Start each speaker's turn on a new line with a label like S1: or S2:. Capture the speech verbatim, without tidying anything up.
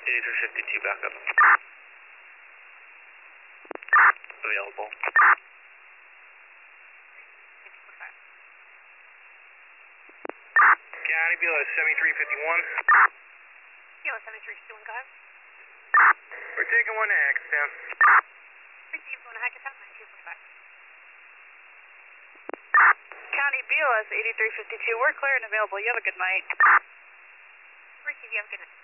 S1: eighty-three fifty-two backup. Available. County Bureau seventy-three fifty-one.
S2: Kilo seventy-three fifty-one, go ahead.
S1: We're taking one to Hackettstown.
S2: Receive going to Hackettstown, nineteen forty-five. County B L S eighty-three fifty-two, we're clear and available. You have a good night. Receive, you have a good night.